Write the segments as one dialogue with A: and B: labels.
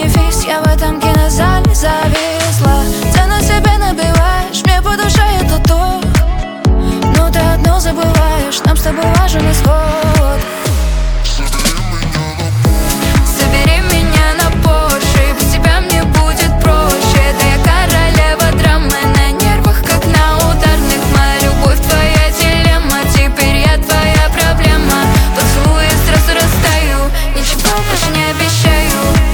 A: бенефис, я в этом кинозале зависла. Цену себе набиваешь, мне по душе это то. Но ты одно забываешь, нам с тобой важен исход. Забери меня на Порше, без тебя мне будет проще. Да я королева драмы, на нервах, как на ударных. Моя любовь, твоя дилемма, теперь я твоя проблема. Поцелуй, я сразу растаю, ничего больше не обещаю.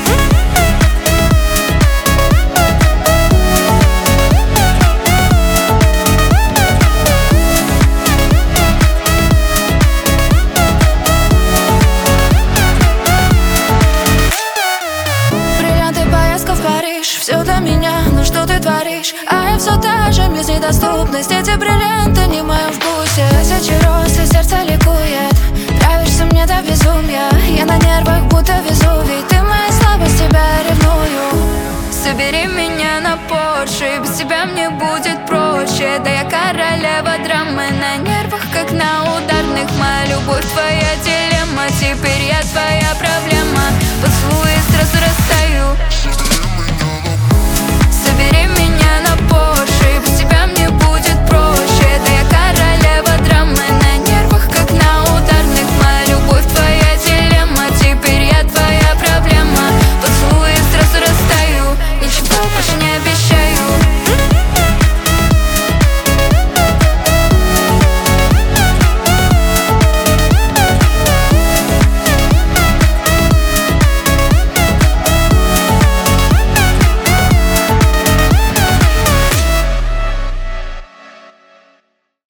A: Все для меня, но что ты творишь? А я все та же, без недоступность. Эти бриллианты не в моем вкусе. Тысячи роз, и сердце ликует. Нравишься мне до безумия. Я на нервах, будто Везувий. Ты моя слабость, тебя ревную. Собери меня на Порше, без тебя мне будет проще. Да я королева драмы, на нервах, как на ударных. Моя любовь, твоя дилемма, теперь я твоя проблема. Поцелуй, сразу растаю.